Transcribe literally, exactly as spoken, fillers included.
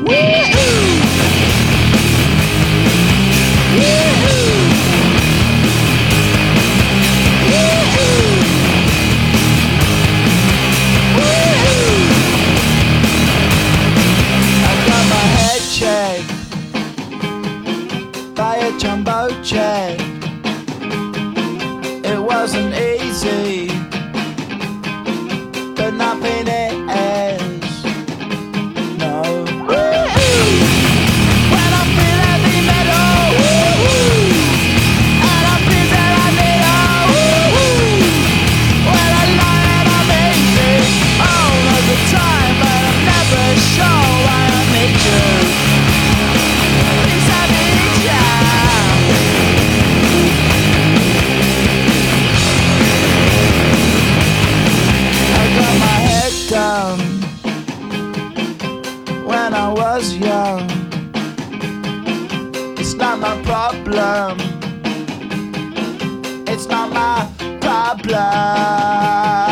By a jumbo jet. It wasn't easy, but nothing is. No. When I feel heavy metal, and I feel that I need a when I lie and I'm easy all of the time, but I'm never sure why I need you. Down when I was young. It's not my problem. It's not my problem.